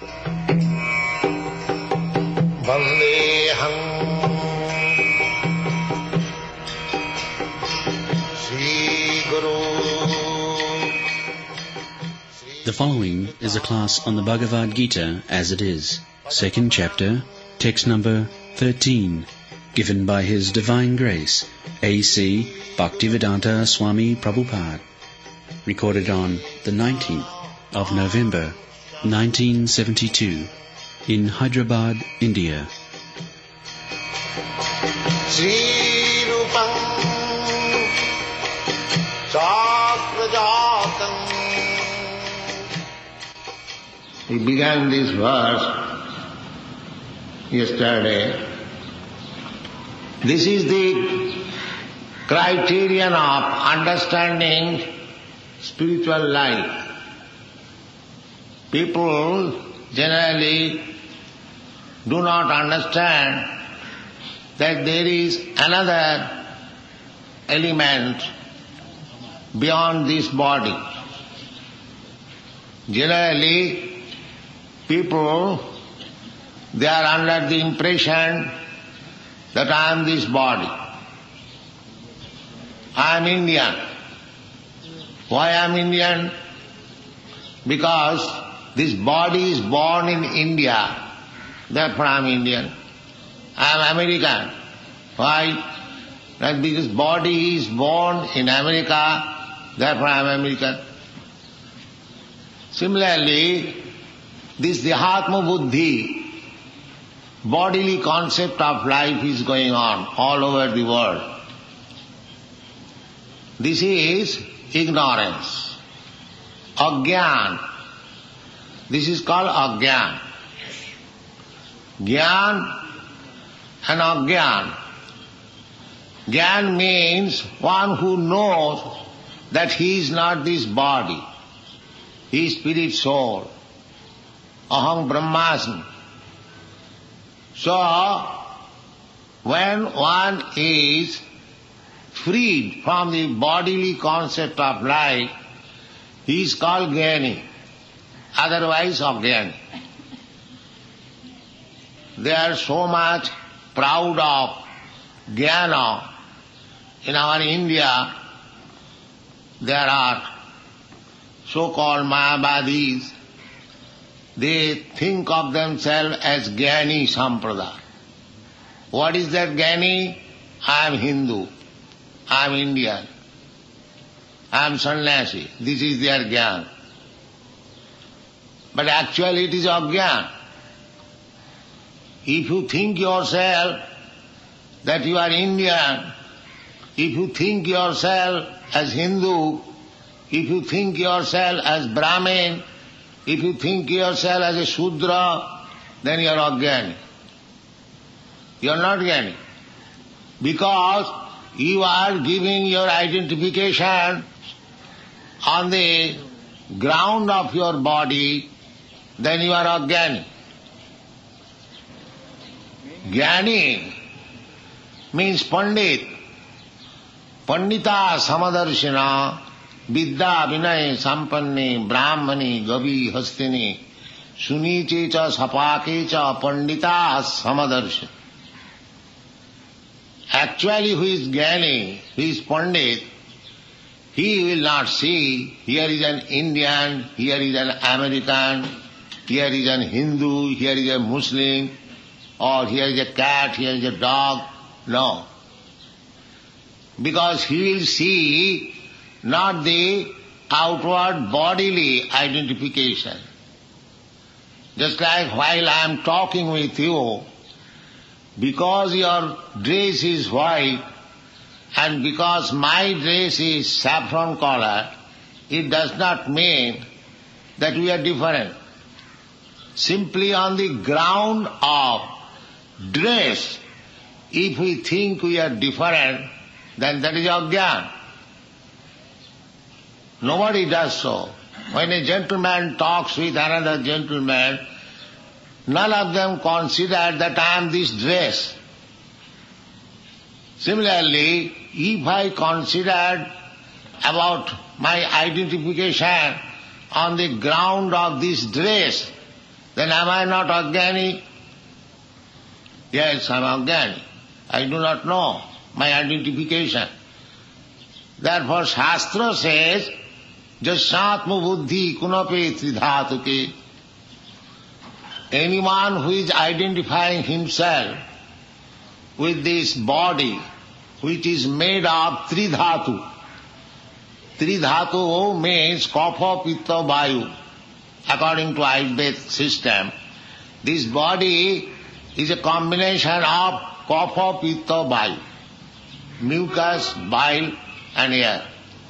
Vandeham Sri Guru. The following is a class on the Bhagavad Gita as it is, second chapter, text number 13, given by His Divine Grace, A.C. Bhaktivedanta Swami Prabhupada, recorded on the 19th of November, 1972, in Hyderabad, India. Sri Rupam Sakrajatam. We began this verse yesterday. This is the criterion of understanding spiritual life. People generally do not understand that there is another element beyond this body. Generally, people, they are under the impression that I am this body. I am Indian. Why I am Indian? Because this body is born in India, therefore I am Indian. I am American. Why? That because body is born in America, therefore I am American. Similarly, this Dehatma Buddhi, bodily concept of life is going on all over the world. This is ignorance, Agyan. This is called Agyan. Gyan and Agyan. Gyan means one who knows that he is not this body. He is spirit soul. Aham Brahmasmi. So, when one is freed from the bodily concept of life, he is called Jnani, otherwise Ajnani. They are so much proud of Jnana. In our India, there are so-called Mayavadis. They think of themselves as Jnani Sampradaya. What is that Jnani? I am Hindu. I am Indian. I am sannyasi. This is their Jnana. But actually it is Ajnana. If you think yourself that you are Indian, if you think yourself as Hindu, if you think yourself as Brahmin, if you think yourself as a Shudra, then you are Ajnani. You are not Jnani. Because you are giving your identification on the ground of your body, then you are Ajnani. Jnani means Pandit. Pandita Samadarshina Vidya Vinay Sampanne Brahmani Gavi Hastini Suniche cha Sapake cha Pandita Samadarshina. Actually, who is Jnani, who is Pandit, he will not see here is an Indian, here is an American, here is an Hindu, here is a Muslim, or here is a cat, here is a dog. No. Because he will see not the outward bodily identification. Just like while I am talking with you, because your dress is white and because my dress is saffron color, it does not mean that we are different. Simply on the ground of dress, if we think we are different, then that is Ajnana. Nobody does so. When a gentleman talks with another gentleman, none of them consider that I am this dress. Similarly, if I considered about my identification on the ground of this dress, then am I not Ajnani? Yes, I am Ajnani. I do not know my identification. Therefore Shastra says, Jasyatma buddhi kunape tridhatuke. Anyone who is identifying himself with this body which is made of tridhatu. Tridhatu means kapha, pitta, vayu. According to Ayurvedic system, this body is a combination of kapha, pitta, vayu. Mucus, bile and air.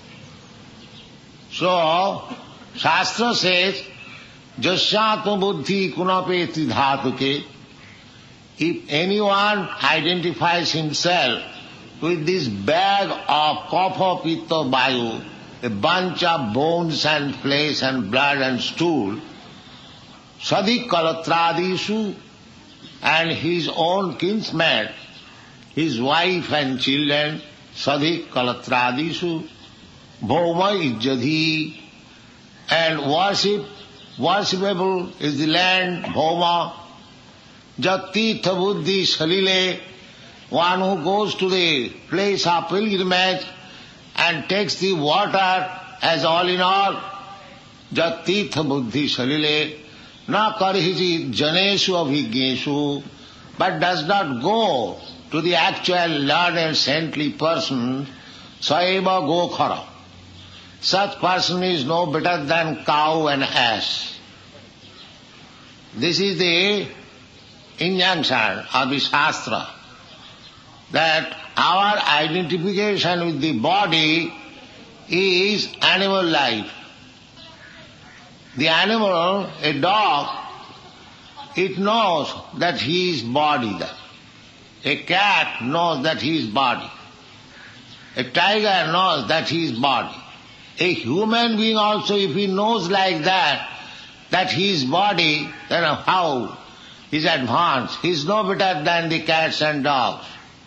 So, Shastra says, Jasyatma buddhi kunape tridhatuke. If anyone identifies himself with this bag of kapha, pitta, vayu, a bunch of bones and flesh and blood and stool, sadhi kalatradisu, and his own kinsmen, his wife and children, sadhi kalatradisu, bhoma ijjadhi, and worshipable is the land, bhoma, jatirtha buddhi salile, one who goes to the place of pilgrimage and takes the water as all in all, jatirtha buddhi salile, na karhiji janeshu abhigneshu, but does not go to the actual learned saintly person, saeva gokhara. Such person is no better than cow and ass. This is the injunction of the Shastra, that our identification with the body is animal life. The animal, a dog, it knows that he is body. A cat knows that he is body. A tiger knows that he is body. A human being also, if he knows like that he is body, then how he is advanced? He is no better than the cats and dogs.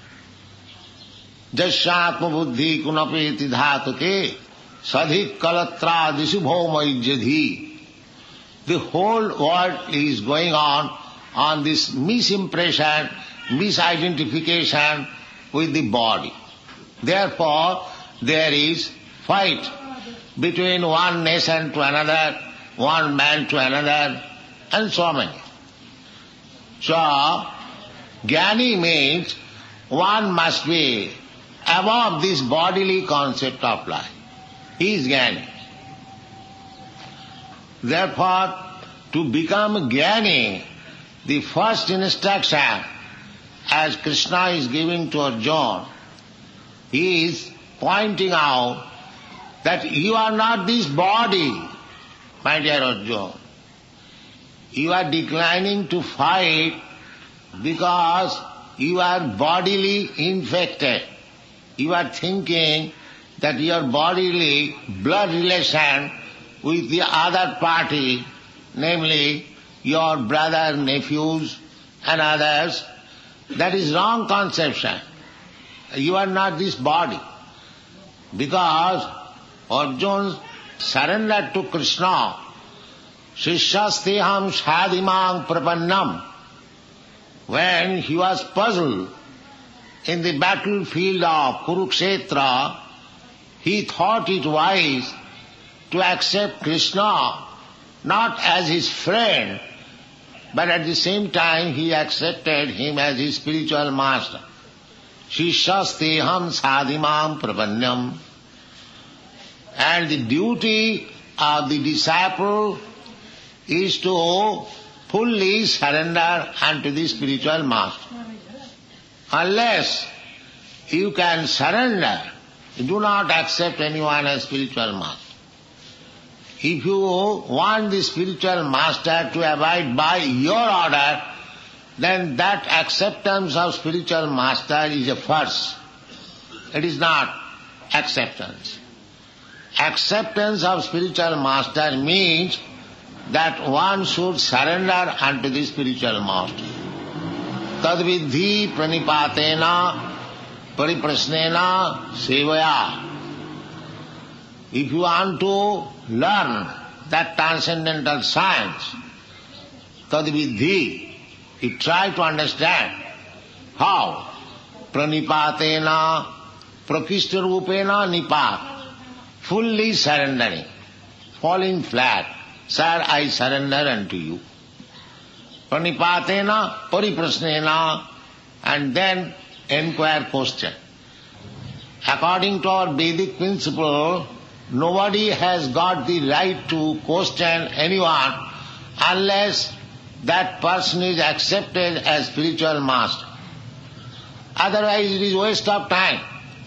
Jasyatma buddhi kunapeti dhatuke sadhik kalatradisu bhoma ijjadhi. The whole world is going on this misimpression, misidentification with the body. Therefore, there is fight between one nation to another, one man to another, and so many. So, Jnani means one must be above this bodily concept of life. He is Jnani. Therefore, to become Jnani, the first instruction, as Krishna is giving to Arjuna, he is pointing out that you are not this body, my dear Arjuna. You are declining to fight because you are bodily infected. You are thinking that your bodily blood relation with the other party, namely your brother, nephews and others, that is wrong conception. You are not this body. Because Arjuna surrendered to Krishna, Shishyasteham sadhimang prapannam. When he was puzzled in the battlefield of Kurukshetra, he thought it wise to accept Krishna not as his friend, but at the same time he accepted him as his spiritual master. Shishyasteham sadhimam prapannam. And the duty of the disciple is to fully surrender unto the spiritual master. Unless you can surrender, do not accept anyone as spiritual master. If you want the spiritual master to abide by your order, then that acceptance of spiritual master is a farce. It is not acceptance. Acceptance of spiritual master means that one should surrender unto the spiritual master. Tadvidhi pranipatena pariprasnena sevaya. If you want to learn that transcendental science tadvidhi. You try to understand how. Pranipatena, prakishta rupena nipat. Fully surrendering, falling flat. Sir, I surrender unto you. Pranipatena, pariprasnena, and then enquire question. According to our Vedic principle, nobody has got the right to question anyone unless that person is accepted as spiritual master. Otherwise it is waste of time.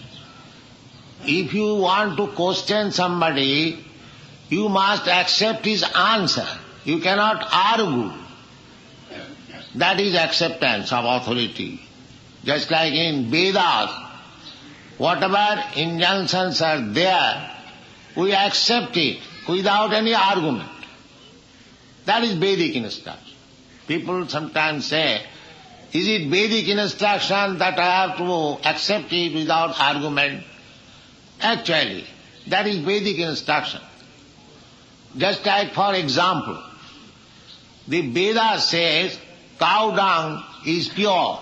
If you want to question somebody, you must accept his answer. You cannot argue. That is acceptance of authority. Just like in Vedas, whatever injunctions are there, we accept it without any argument. That is Vedic instruction. People sometimes say, is it Vedic instruction that I have to accept it without argument? Actually, that is Vedic instruction. Just like, for example, the Veda says cow dung is pure.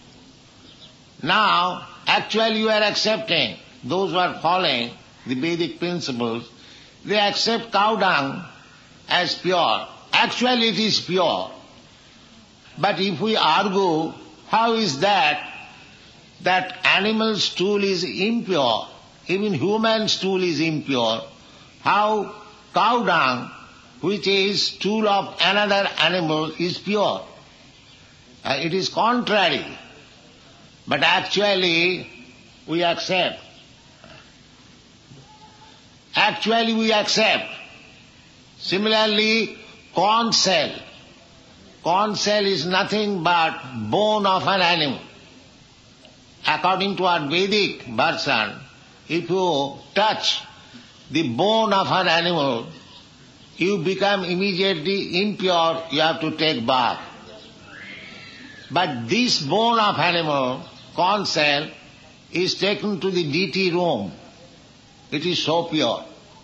Now, actually you are accepting, those who are following the Vedic principles, they accept cow dung as pure. Actually it is pure. But if we argue, how is that animal stool is impure, even human stool is impure, how cow dung, which is stool of another animal, is pure? It is contrary. But actually we accept. Actually we accept. Similarly, corn shell. Corn shell is nothing but bone of an animal. According to our Vedic version, if you touch the bone of an animal, you become immediately impure, you have to take bath. But this bone of animal, corn shell, is taken to the deity room. It is so pure.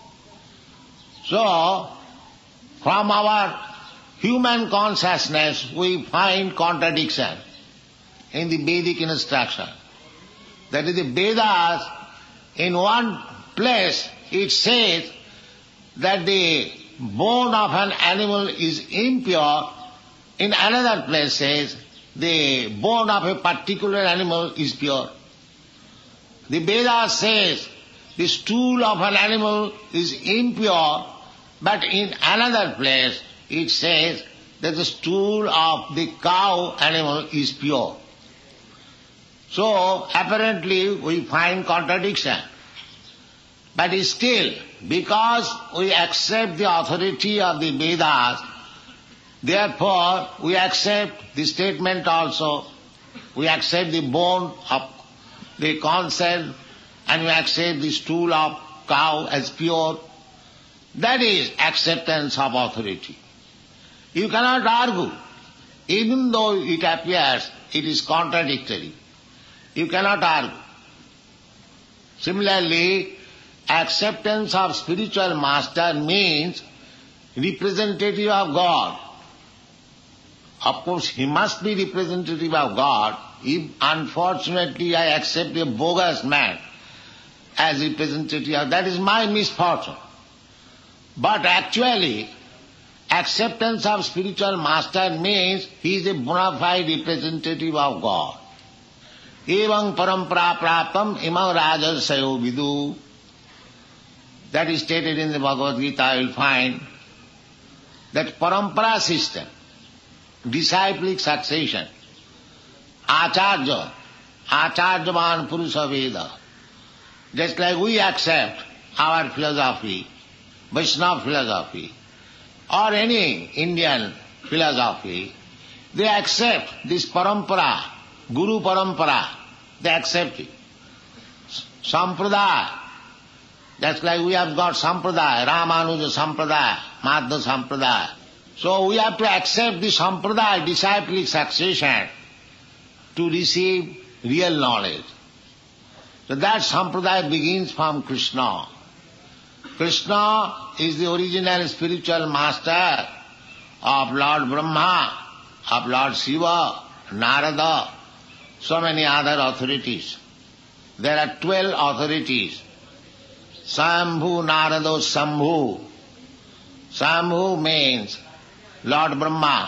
So, from our human consciousness, we find contradiction in the Vedic instruction. That is, the Vedas, in one place, it says that the bone of an animal is impure. In another place says the bone of a particular animal is pure. The Veda says the stool of an animal is impure, but in another place it says that the stool of the cow animal is pure. So apparently we find contradiction. But still, because we accept the authority of the Vedas, therefore we accept the statement also. We accept the bone of the corn shell and we accept the stool of cow as pure. That is acceptance of authority. You cannot argue. Even though it appears it is contradictory, you cannot argue. Similarly, acceptance of spiritual master means representative of God. Of course, he must be representative of God. If unfortunately I accept a bogus man as representative, that is my misfortune. But actually, acceptance of spiritual master means he is a bona fide representative of God. Evam parampara praptam imam rajarsayo vidu. That is stated in the Bhagavad Gita. You will find that parampara system, disciplic succession, acharya, acharyavan purusha veda. Just like we accept our philosophy, Vaishnava philosophy, or any Indian philosophy, they accept this parampara, Guru parampara, they accept it. Sampradaya, just like we have got Sampradaya, Ramanuja Sampradaya, Madhva Sampradaya. So we have to accept the Sampradaya, disciplic succession, to receive real knowledge. So that Sampradaya begins from Krishna. Krishna is the original spiritual master of Lord Brahma, of Lord Shiva, Narada, so many other authorities. There are 12 authorities. Sambhu, Narada, Sambhu. Sambhu means Lord Brahma,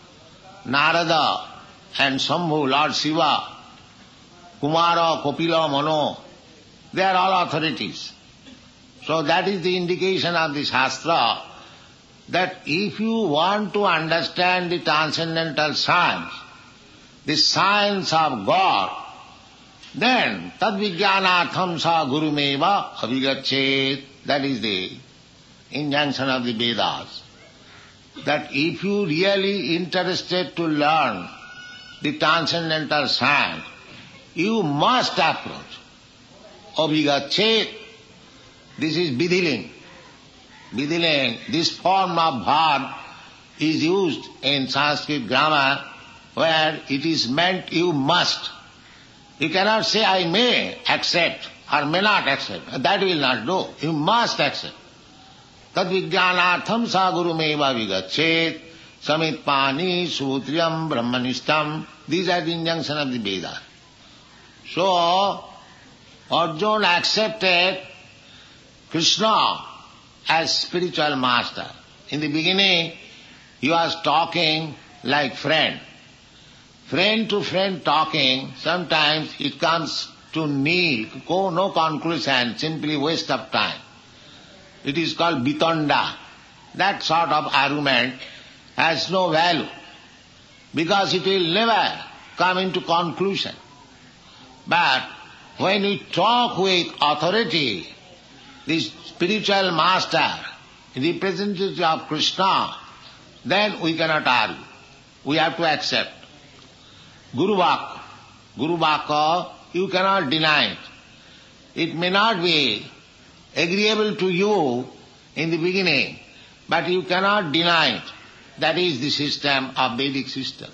Narada and Sambhu, Lord Shiva, Kumara, Kapila, Mano. They are all authorities. So that is the indication of the Shastra, that if you want to understand the transcendental science, the science of God, then tad vijnanatham sa gurumeva abhigachet. That is the injunction of the Vedas. That if you really interested to learn the transcendental science, you must approach abhigachet. This is vidhiling. Vidhiling, this form of verb is used in Sanskrit grammar where it is meant you must. You cannot say I may accept or may not accept. That will not do. You must accept. Tad vijnanatham sa gurumeva vigachet samitpani sutriyam brahmanistam. These are the injunctions of the Vedas. So, Arjuna accepted Krishna as spiritual master. In the beginning, he was talking like friend. Friend to friend talking, sometimes it comes to no conclusion, simply waste of time. It is called bitanda. That sort of argument has no value, because it will never come into conclusion. But when we talk with authority, this spiritual master, representative of Krishna, then we cannot argue. We have to accept. Guru Vaka, you cannot deny it. It may not be agreeable to you in the beginning, but you cannot deny it. That is the system of Vedic system.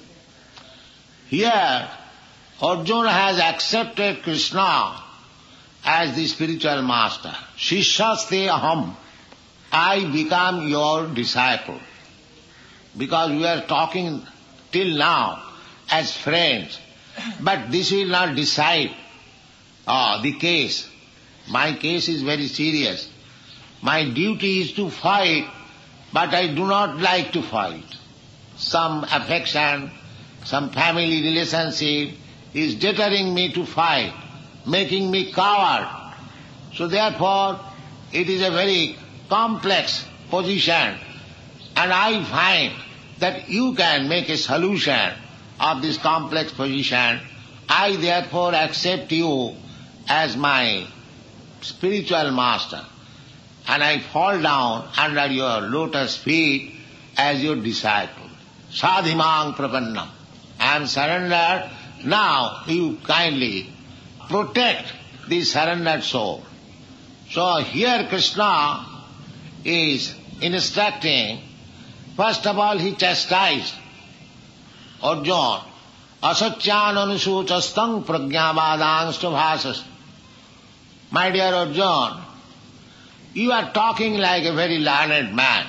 Here, Arjuna has accepted Krishna as the spiritual master. Shishyaste aham. I become your disciple. Because we are talking till now as friends. But this will not decide the case. My case is very serious. My duty is to fight, but I do not like to fight. Some affection, some family relationship is deterring me to fight, making me coward. So therefore, it is a very complex position, and I find that you can make a solution of this complex position. I therefore accept you as my spiritual master, and I fall down under your lotus feet as your disciple. Sadhimang prapannam. I am surrendered. Now you kindly protect the surrendered soul. So here Krishna is instructing. First of all, he chastised Arjuna. Asatyan anusuchastang prajnavadangsta bhasas. My dear Arjuna, you are talking like a very learned man.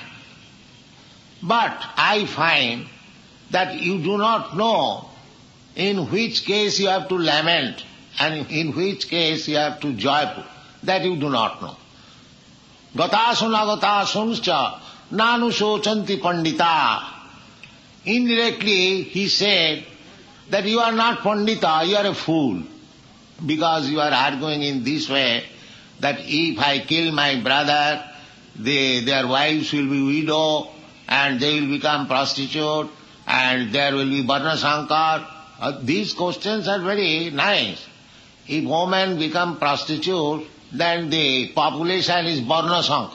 But I find that you do not know in which case you have to lament and in which case you have to joyful. That you do not know. Gatasun agatasuncha nanusochanti pandita. Indirectly he said that you are not pandita, you are a fool. Because you are arguing in this way that if I kill my brother, their wives will be widow and they will become prostitute and there will be Varnasankar. These questions are very nice. If women become prostitute, then the population is Varnasankar.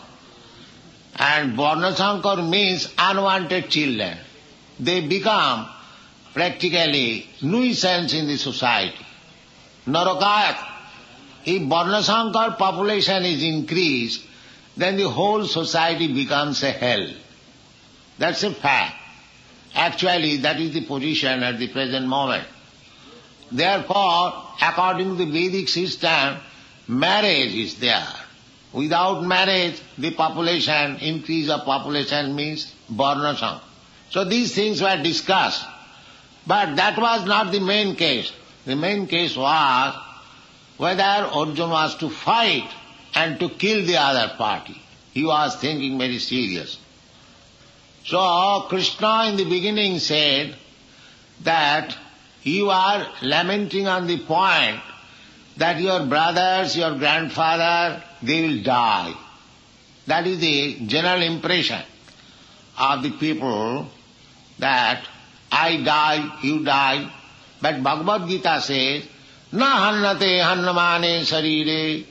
And Varnasankar means unwanted children. They become practically nuisance in the society. Narakayat. If Varnasankar population is increased, then the whole society becomes a hell. That's a fact. Actually, that is the position at the present moment. Therefore, according to the Vedic system, marriage is there. Without marriage, the population, increase of population means Varnasankar. So these things were discussed. But that was not the main case. The main case was whether Arjuna was to fight and to kill the other party. He was thinking very serious. So Krishna in the beginning said that you are lamenting on the point that your brothers, your grandfather, they will die. That is the general impression of the people, that I die, you die. But Bhagavad Gita says, na hannate hannamane sarire.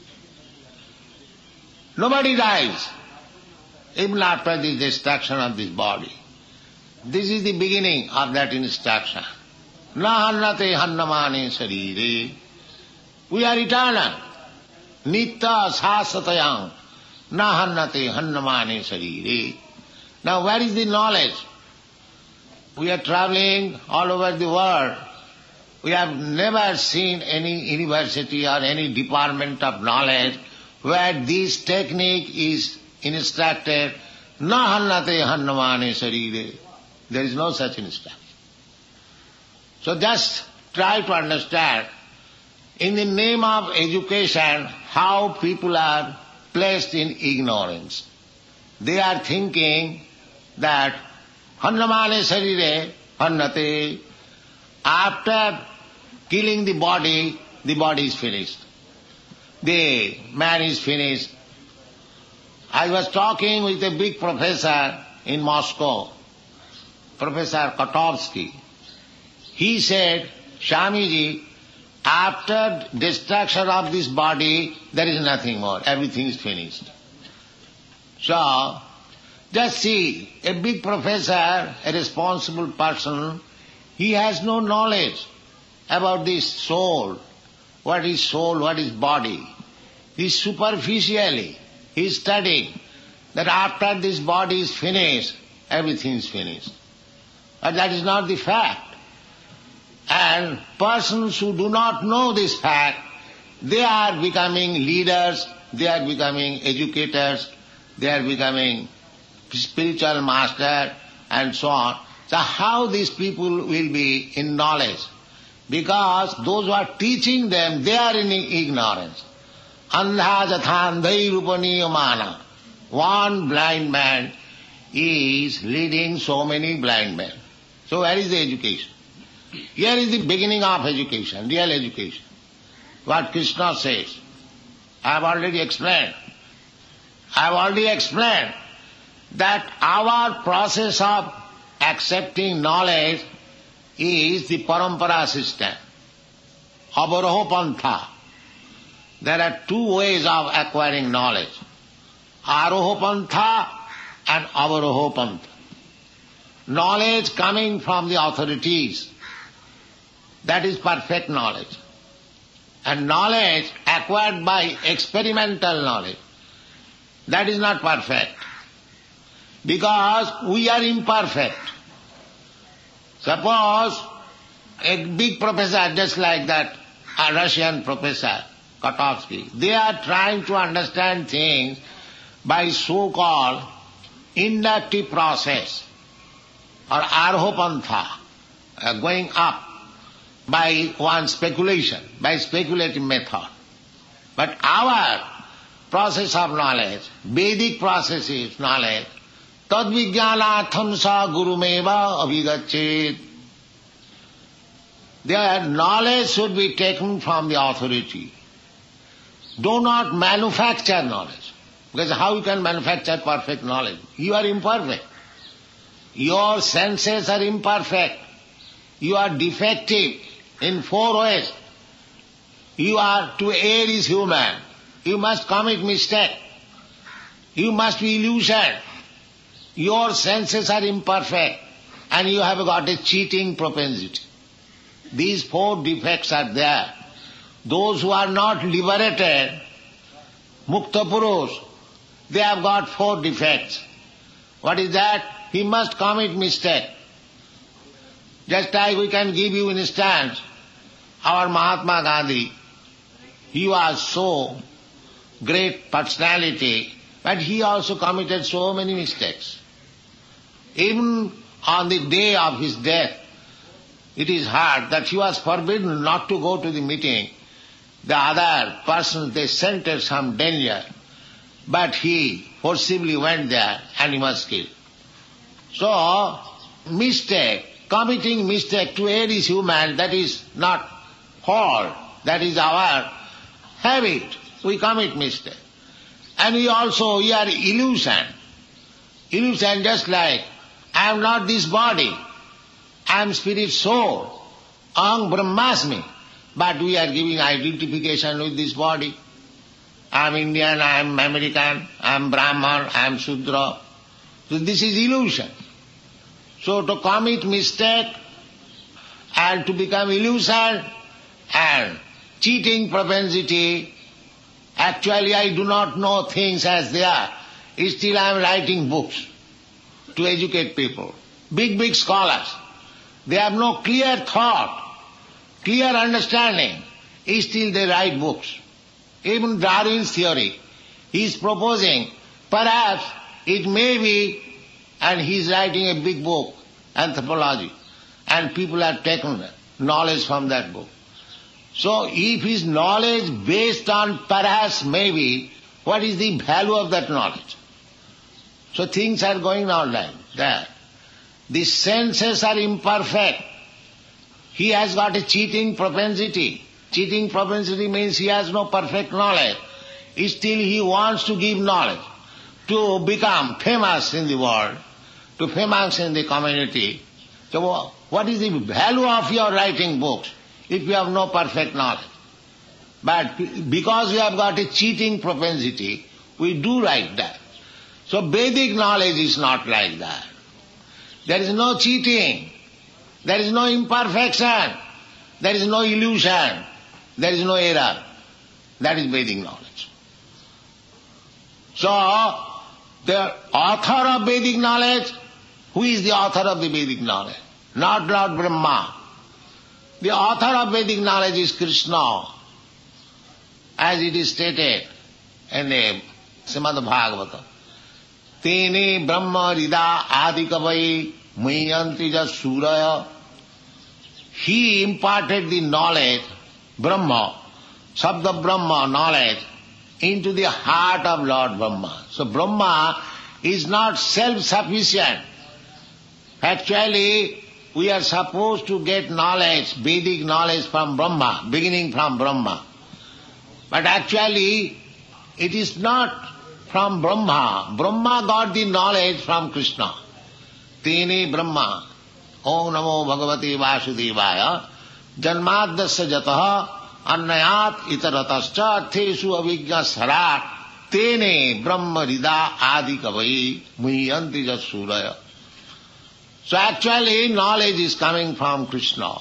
Nobody dies, even after the destruction of this body. This is the beginning of that instruction. Na hannate hannamane sarire. We are eternal. Nitya sasatayam. Na hannate hannamane sarire. Now where is the knowledge? We are traveling all over the world. We have never seen any university or any department of knowledge where this technique is instructed. Na hannate hannamane sarire. There is no such instruction. So just try to understand, in the name of education, how people are placed in ignorance. They are thinking that hannamane sarire hannate. After killing the body is finished. The man is finished. I was talking with a big professor in Moscow, Professor Kotovsky. He said, Swamiji, after destruction of this body, there is nothing more. Everything is finished. So, just see, a big professor, a responsible person, he has no knowledge about this soul. What is soul, what is body? He superficially, he is studying that after this body is finished, everything is finished. But that is not the fact. And persons who do not know this fact, they are becoming leaders, they are becoming educators, they are becoming spiritual master and so on. So how these people will be in knowledge? Because those who are teaching them, they are in ignorance. Andha jathandhai rupaniyamana. One blind man is leading so many blind men. So where is the education? Here is the beginning of education, real education. What Krishna says. I have already explained. That our process of accepting knowledge is the parampara system, avaroha pantha. There are two ways of acquiring knowledge, aroha pantha and avaroha pantha. Knowledge coming from the authorities, that is perfect knowledge. And knowledge acquired by experimental knowledge, that is not perfect. Because we are imperfect. Suppose a big professor, just like that, a Russian professor, Kotovsky, they are trying to understand things by so-called inductive process or arhopantha, going up by one speculation, by speculative method. But our process of knowledge, Vedic process is knowledge, tad vijnanatham sa gurumeva abhigachet. Their knowledge should be taken from the authority. Do not manufacture knowledge. Because how you can manufacture perfect knowledge? You are imperfect. Your senses are imperfect. You are defective in 4 ways. You are, to err is human. You must commit mistake. You must be illusioned. Your senses are imperfect and you have got a cheating propensity. These 4 defects are there. Those who are not liberated, Mukta Purush, they have got 4 defects. What is that? He must commit mistake. Just like we can give you an instance, our Mahatma Gandhi, he was so great personality, but he also committed so many mistakes. Even on the day of his death, it is heard that he was forbidden not to go to the meeting. The other persons, they scented some danger, but he forcibly went there and he was killed. So, committing mistake to aid is human, that is not fault, that is our habit. We commit mistake. And we are illusion. Illusion just like, I am not this body, I am spirit soul, Aham Brahmasmi. But we are giving identification with this body. I am Indian, I am American, I am Brahman, I am Shudra. So this is illusion. So to commit mistake and to become illusion and cheating propensity, actually I do not know things as they are. Still I am writing books to educate people. Big scholars. They have no clear thought, clear understanding. Still they write books. Even Darwin's theory, he is proposing, perhaps it may be, and he is writing a big book, Anthropology, and people have taken knowledge from that book. So if his knowledge based on perhaps, maybe, what is the value of that knowledge? So things are going on like that. The senses are imperfect. He has got a cheating propensity. Cheating propensity means he has no perfect knowledge. Still he wants to give knowledge, to become famous in the world, to famous in the community. So what is the value of your writing books if you have no perfect knowledge? But because we have got a cheating propensity, we do write that. So Vedic knowledge is not like that. There is no cheating. There is no imperfection. There is no illusion. There is no error. That is Vedic knowledge. So, the author of Vedic knowledge, who is the author of the Vedic knowledge? Not Lord Brahma. The author of Vedic knowledge is Krishna, as it is stated in the Srimad Bhagavatam. Tene Brahma Rida Adikavai Mayanti Suraya. He imparted the knowledge, Brahma, Sabda Brahma knowledge, into the heart of Lord Brahma. So Brahma is not self-sufficient. Actually, we are supposed to get knowledge, Vedic knowledge from Brahma, beginning from Brahma. But actually, it is not from Brahma. Brahma got the knowledge from Krishna. Tene Brahma. Om Namo Bhagavate Vasudevaya. Janmadasya jataha annayat itaratascha tesu avijna sarat tene Brahma rida adikavai muhyanti jasuraya. So actually knowledge is coming from Krishna.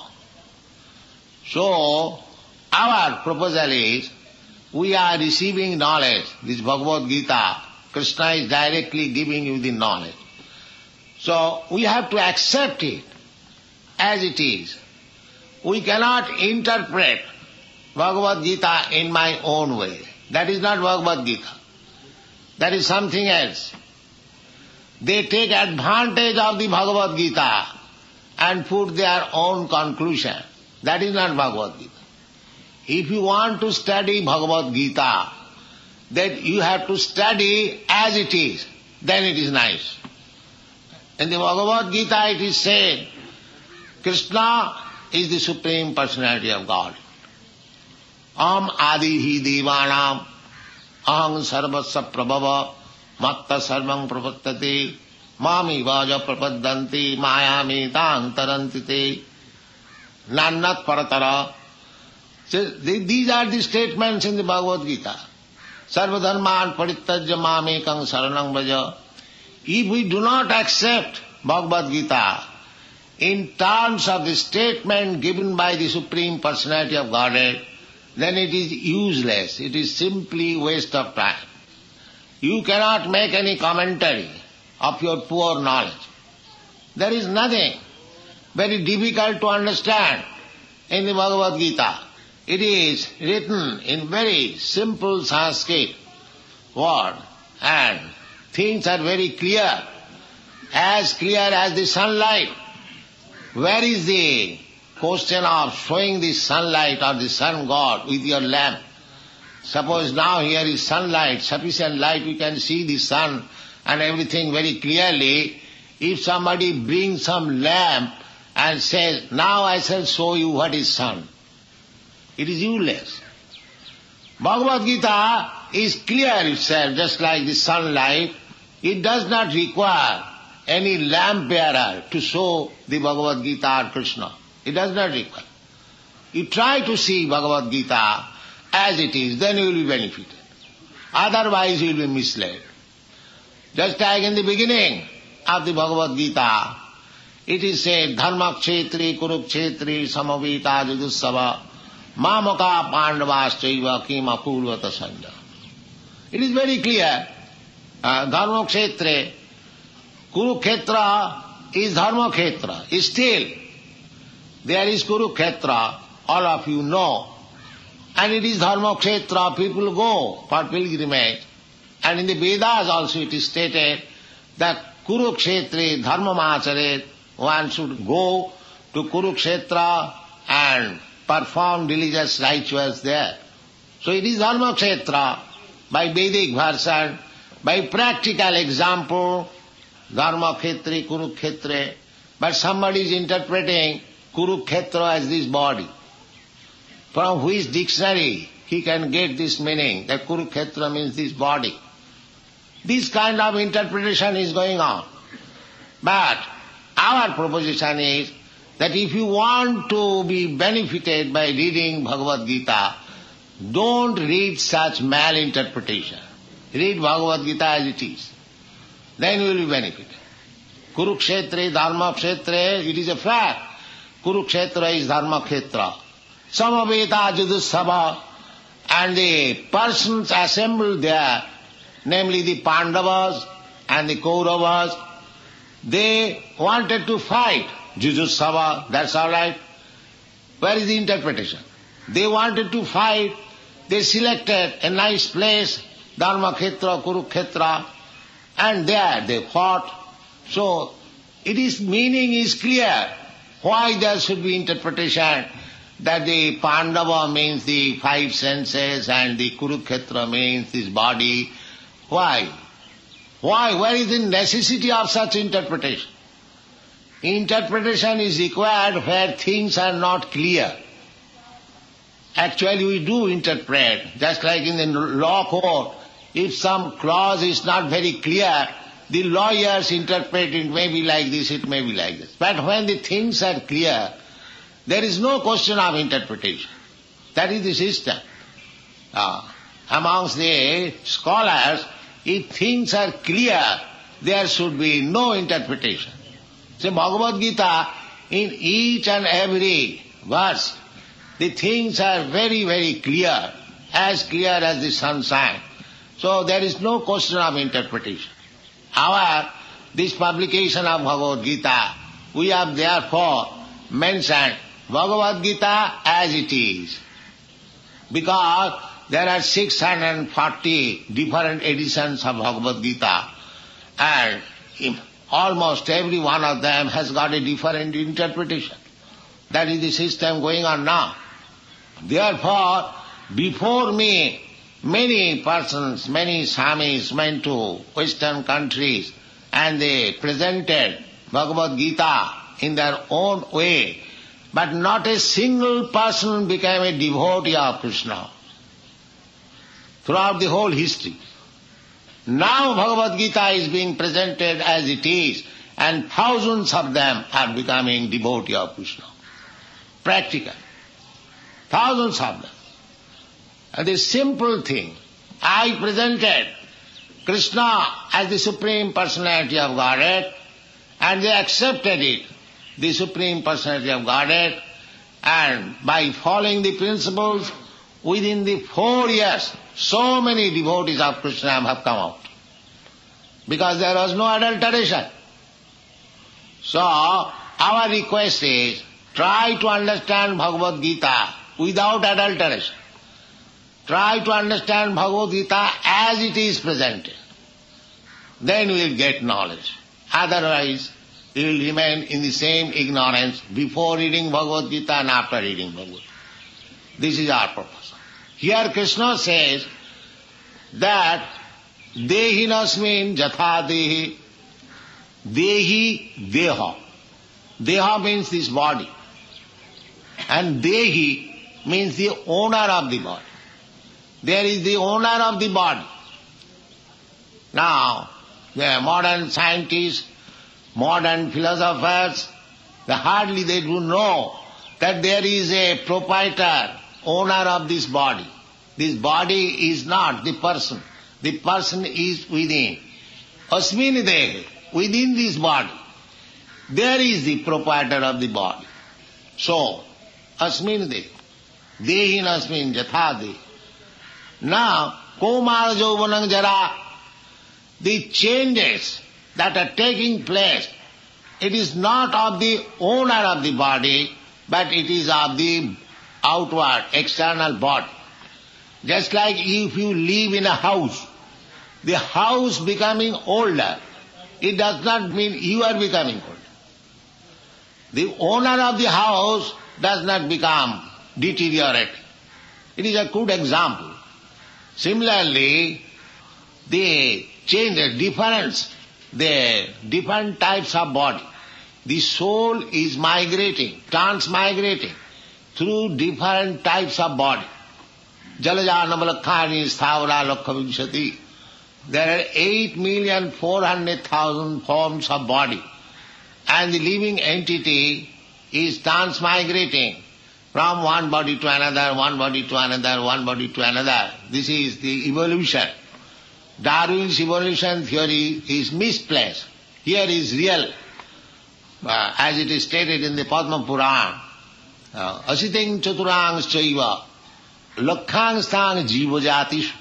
So our proposal is, we are receiving knowledge, this Bhagavad Gita, Krishna is directly giving you the knowledge. So we have to accept it as it is. We cannot interpret Bhagavad Gita in my own way. That is not Bhagavad Gita. That is something else. They take advantage of the Bhagavad Gita and put their own conclusion. That is not Bhagavad Gita. If you want to study Bhagavad Gita, then you have to study as it is. Then it is nice. In the Bhagavad Gita it is said, Krishna is the Supreme Personality of God. Aham adihi devanam, aham sarvasya prabhava, matta sarvam pravattate, mami vaja prapaddanti, mayami tang tarantite, nannat paratara. So these are the statements in the Bhagavad Gita. Sarvadharman parittajya mamekang saranang braja. If we do not accept Bhagavad Gita in terms of the statement given by the Supreme Personality of Godhead, then it is useless. It is simply waste of time. You cannot make any commentary of your poor knowledge. There is nothing very difficult to understand in the Bhagavad Gita. It is written in very simple Sanskrit word and things are very clear. as clear as the sunlight. Where is the question of showing the sunlight or the sun god with your lamp? Suppose now here is sunlight, sufficient light, you can see the sun and everything very clearly. If somebody brings some lamp and says, now I shall show you what is sun, it is useless. Bhagavad Gita is clear itself, just like the sunlight. It does not require any lamp bearer to show the Bhagavad Gita or Krishna. It does not require. You try to see Bhagavad Gita as it is, then you will be benefited. Otherwise you will be misled. Just like in the beginning of the Bhagavad Gita, it is said, Dharma kshetri kurukshetri samavita judussava mamaka pandavaschaiva kim apurvata sanja. It is very clear. Dharma kshetre, Kurukshetra is Dharma Kshetra. Still, there is Kurukshetra, all of you know. And it is Dharma Kshetra, people go for pilgrimage. And in the Vedas also it is stated that Kurukshetra Dharma Macharet, one should go to Kurukshetra and perform religious rituals there. So it is Dharma Kshetra by Vedic version, by practical example, Dharma Kshetri, Kurukshetra. But somebody is interpreting Kurukshetra as this body. From which dictionary he can get this meaning, that Kurukshetra means this body. This kind of interpretation is going on. But our proposition is that if you want to be benefited by reading Bhagavad Gita, don't read such malinterpretation. Read Bhagavad Gita as it is. Then you will be benefited. Kurukshetra, Dharma Kshetra, it is a fact. Kurukshetra is Dharma Kshetra. Samaveta Judussava, and the persons assembled there, namely the Pandavas and the Kauravas, they wanted to fight. Judussava, that's all right. Where is the interpretation? They wanted to fight. They selected a nice place, Dharma Kshetra, Kurukshetra, and there they fought. So, meaning is clear. Why there should be interpretation that the Pandava means the five senses and the Kurukshetra means this body? Why? Why? Where is the necessity of such interpretation? Interpretation is required where things are not clear. Actually we do interpret, just like in the law court. If some clause is not very clear, the lawyers interpret it may be like this, it may be like this. But when the things are clear, there is no question of interpretation. That is the system. Amongst the scholars, if things are clear, there should be no interpretation. So Bhagavad Gita, in each and every verse, the things are very, very clear, as clear as the sunshine. So there is no question of interpretation. This publication of Bhagavad Gita, we have therefore mentioned Bhagavad Gita as it is. Because there are 640 different editions of Bhagavad Gita, and almost every one of them has got a different interpretation. That is the system going on now. Therefore, before me, many persons, many Swamis went to Western countries and they presented Bhagavad Gita in their own way, but not a single person became a devotee of Krishna throughout the whole history. Now Bhagavad Gita is being presented as it is, and thousands of them are becoming devotee of Krishna. Practical. Thousands of them. And the simple thing, I presented Krishna as the Supreme Personality of Godhead, and they accepted it, the Supreme Personality of Godhead, and by following the principles, within the 4 years, so many devotees of Krishna have come out. Because there was no adulteration. So, our request is, try to understand Bhagavad Gita without adulteration. Try to understand Bhagavad Gita as it is presented. Then we will get knowledge. Otherwise, you will remain in the same ignorance before reading Bhagavad Gita and after reading Bhagavad Gita. This is our purpose. Here Krishna says that Dehinasmin jatha dehi. Dehi deha. Deha means this body. And Dehi means the owner of the body. There is the owner of the body. Now, the modern scientists, modern philosophers, hardly they do know that there is a proprietor, owner of this body. This body is not the person. The person is within. Asmin dehe, within this body. There is the proprietor of the body. So, asmin dehe, dehin asmin jatha dehi. Now, komara jauvanang jara, the changes that are taking place, it is not of the owner of the body, but it is of the outward, external body. Just like if you live in a house, the house becoming older, it does not mean you are becoming older. The owner of the house does not become deteriorated. It is a good example. Similarly, the changes, the different types of body. The soul is migrating, transmigrating through different types of body. Jalaja Navalakhani Sthavara Lokhavimshati. There are 8,400,000 forms of body. And the living entity is transmigrating from one body to another, one body to another, one body to another. This is the evolution. Darwin's evolution theory is misplaced. Here is real. As it is stated in the Padma Purana, Asiting Chaturang Chaiva, Lakhang Stang Jiva Jatishu.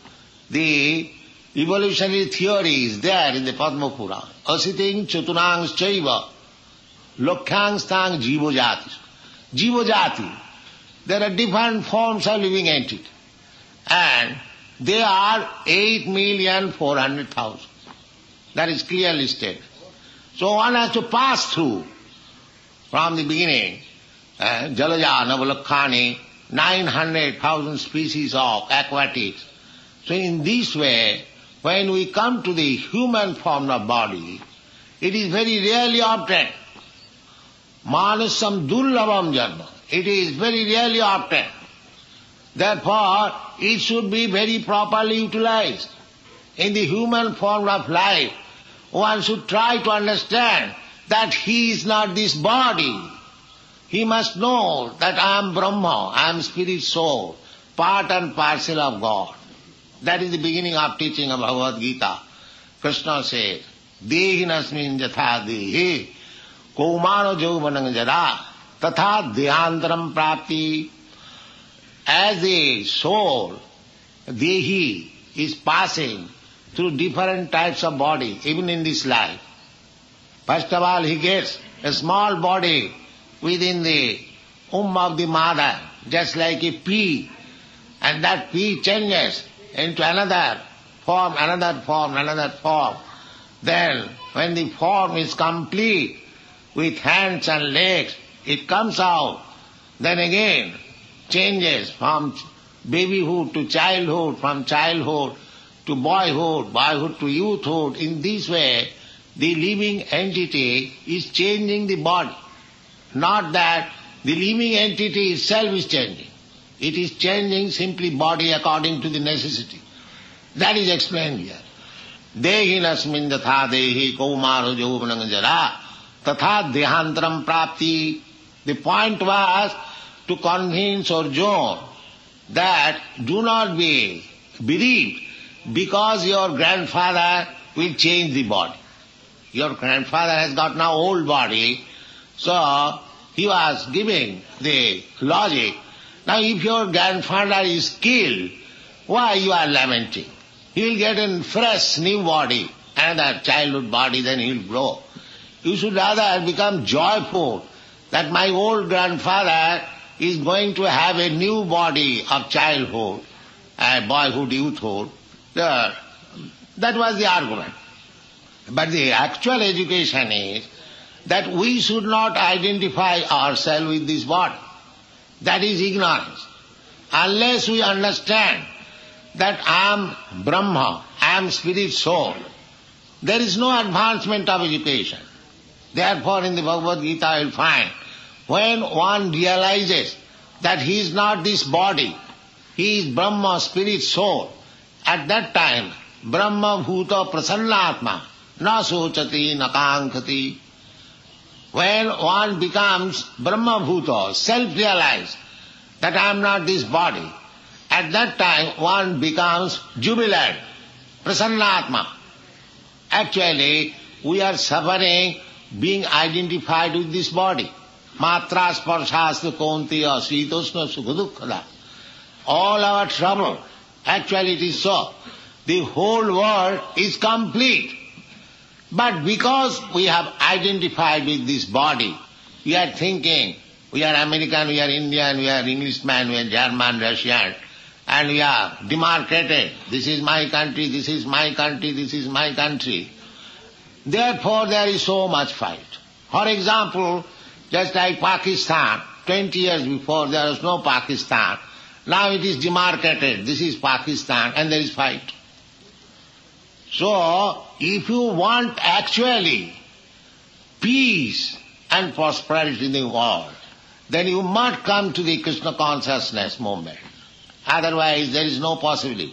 The evolutionary theory is there in the Padma Purana. Asiting Chaturang Chaiva, Lakhang Stang Jiva Jatishu. Jiva Jati. There are different forms of living entity. And they are 8,400,000. That is clearly stated. So one has to pass through from the beginning, Jalaja, Navalakhani, 900,000 species of aquatics. So in this way, when we come to the human form of body, it is very rarely obtained. Manasam dullabam janma. It is very rarely obtained. Therefore, it should be very properly utilized. In the human form of life, one should try to understand that he is not this body. He must know that I am Brahma, I am spirit soul, part and parcel of God. That is the beginning of teaching of Bhagavad Gita. Krishna says, Dehinasmin jatha dehi, kaumano jauvanang jara, tatha dehantaram prapti. As a soul, Dehi is passing through different types of body, even in this life. First of all, he gets a small body within the womb of the mother, just like a pea, and that pea changes into another form, another form, another form. Then, when the form is complete, with hands and legs, it comes out. Then again, changes from babyhood to childhood, from childhood to boyhood, boyhood to youthhood. In this way, the living entity is changing the body. Not that the living entity itself is changing. It is changing simply body according to the necessity. That is explained here. Dehinasmin jatha dehi kaumaro jauvanang jara tatha dehantaram prapti. The point was to convince Arjuna that do not be bereaved because your grandfather will change the body. Your grandfather has got now old body, so he was giving the logic. Now if your grandfather is killed, why you are lamenting? He will get a fresh new body, another childhood body, then he will grow. You should rather become joyful that my old grandfather is going to have a new body of childhood, boyhood, youthhood. That was the argument. But the actual education is that we should not identify ourselves with this body. That is ignorance. Unless we understand that I am Brahma, I am spirit soul, there is no advancement of education. Therefore in the Bhagavad Gita you will find, when one realizes that he is not this body, he is Brahma, spirit soul, at that time Brahma bhuta prasannatma na sochati na kankati. When one becomes Brahma bhuta, self-realized that I am not this body, at that time one becomes jubilant, prasannatma. Actually, we are suffering being identified with this body. Matra sparshastha kontiya sitosna sukhadukkhala. All our trouble, actually it is so. The whole world is complete. But because we have identified with this body, we are thinking, we are American, we are Indian, we are Englishman, we are German, Russian, and we are demarcated. This is my country, this is my country, this is my country. Therefore there is so much fight. For example, just like Pakistan, 20 years before there was no Pakistan. Now it is demarcated, this is Pakistan, and there is fight. So, if you want actually peace and prosperity in the world, then you must come to the Krishna consciousness movement. Otherwise there is no possibility.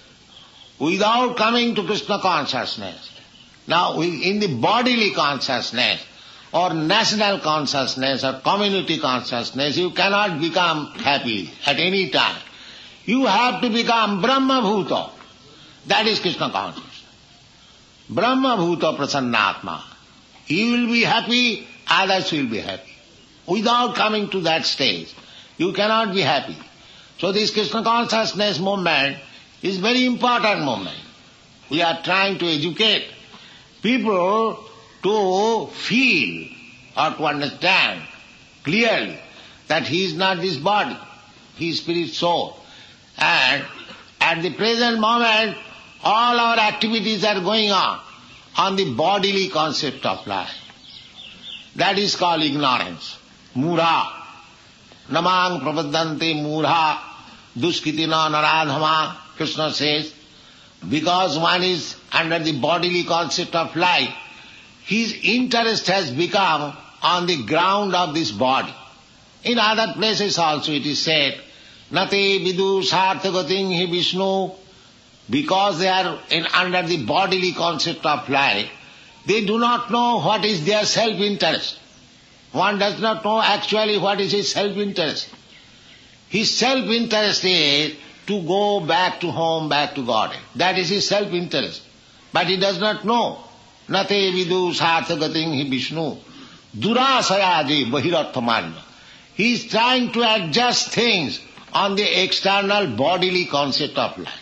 Without coming to Krishna consciousness, now in the bodily consciousness, or national consciousness, or community consciousness, you cannot become happy at any time. You have to become Brahma bhuta. That is Krishna consciousness. Brahma bhuta prasannatma. You will be happy, others will be happy. Without coming to that stage, you cannot be happy. So this Krishna consciousness movement is very important movement. We are trying to educate people to feel or to understand clearly that he is not this body, he is spirit soul. And at the present moment, all our activities are going on the bodily concept of life. That is called ignorance. Mura. Namang prapadante mura duskitina naradhama, Krishna says. Because one is under the bodily concept of life, his interest has become on the ground of this body. In other places also it is said, Nate vidu sarthagating hi Vishnu. Because they are under the bodily concept of life, they do not know what is their self-interest. One does not know actually what is his self-interest. His self-interest is to go back to home, back to God. That is his self-interest. But he does not know. Nate vidu sarthagating hi Vishnu. Durasayadi bahirarthamanya. He is trying to adjust things on the external bodily concept of life.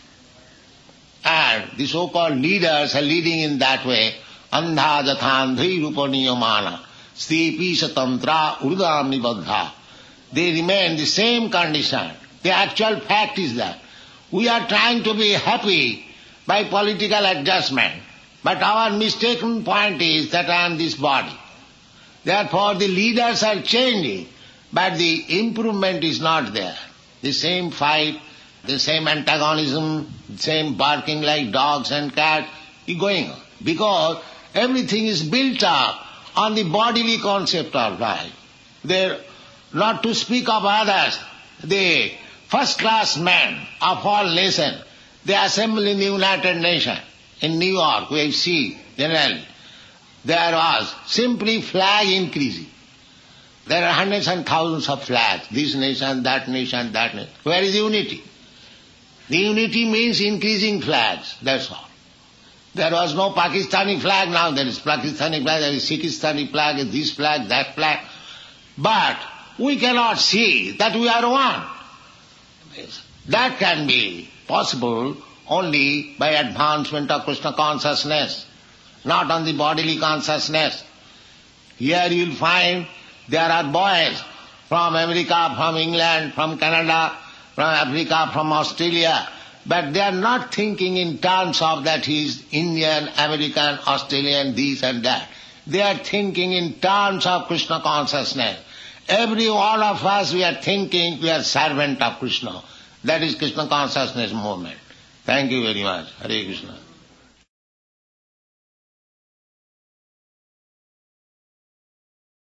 And the so-called leaders are leading in that way. Andha jathandhi rupaniyamana stepi satantra urdam nibadha. They remain the same condition. The actual fact is that we are trying to be happy by political adjustment. But our mistaken point is that I am this body. Therefore the leaders are changing, but the improvement is not there. The same fight, the same antagonism, the same barking like dogs and cats is going on. Because everything is built up on the bodily concept of life. They're not to speak of others, the first-class men of all nations, they assemble in the United Nations. In New York, we see generally, there was simply flag increasing. There are hundreds and thousands of flags, this nation, that nation, that nation. Where is unity? The unity means increasing flags, that's all. There was no Pakistani flag, now there is Pakistani flag, there is Sikhistani flag, this flag, that flag. But we cannot see that we are one. That can be possible only by advancement of Krishna consciousness, not on the bodily consciousness. Here you will find there are boys from America, from England, from Canada, from Africa, from Australia. But they are not thinking in terms of that he is Indian, American, Australian, this and that. They are thinking in terms of Krishna consciousness. Every one of us, we are thinking we are servant of Krishna. That is Krishna consciousness movement. Thank you very much. Hare Krishna.